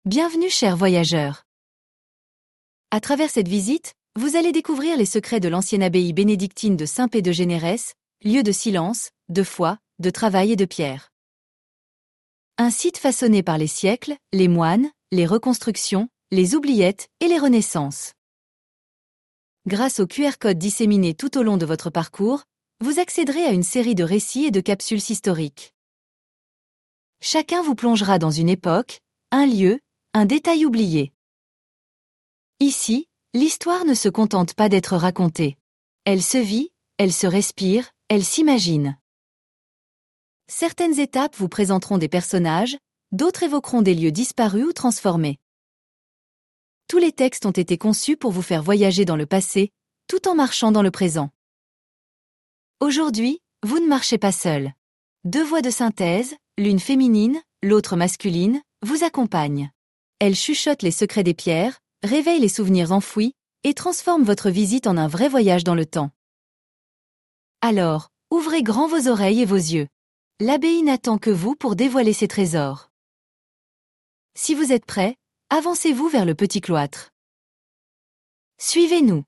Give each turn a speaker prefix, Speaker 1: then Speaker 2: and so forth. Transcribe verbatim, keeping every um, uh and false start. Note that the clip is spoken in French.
Speaker 1: Bienvenue chers voyageurs. À travers cette visite, vous allez découvrir les secrets de l'ancienne abbaye bénédictine de Saint-Pé-de-Générès, lieu de silence, de foi, de travail et de pierre. Un site façonné par les siècles, les moines, les reconstructions, les oubliettes et les renaissances. Grâce au Q R code disséminé tout au long de votre parcours, vous accéderez à une série de récits et de capsules historiques. Chacun vous plongera dans une époque, un lieu, un détail oublié. Ici, l'histoire ne se contente pas d'être racontée. Elle se vit, elle se respire, elle s'imagine. Certaines étapes vous présenteront des personnages, d'autres évoqueront des lieux disparus ou transformés. Tous les textes ont été conçus pour vous faire voyager dans le passé, tout en marchant dans le présent. Aujourd'hui, vous ne marchez pas seul. Deux voix de synthèse, l'une féminine, l'autre masculine, vous accompagnent. Elles chuchotent les secrets des pierres, réveillent les souvenirs enfouis, et transforment votre visite en un vrai voyage dans le temps. Alors, ouvrez grand vos oreilles et vos yeux. L'abbaye n'attend que vous pour dévoiler ses trésors. Si vous êtes prêts, avancez-vous vers le petit cloître. Suivez-nous.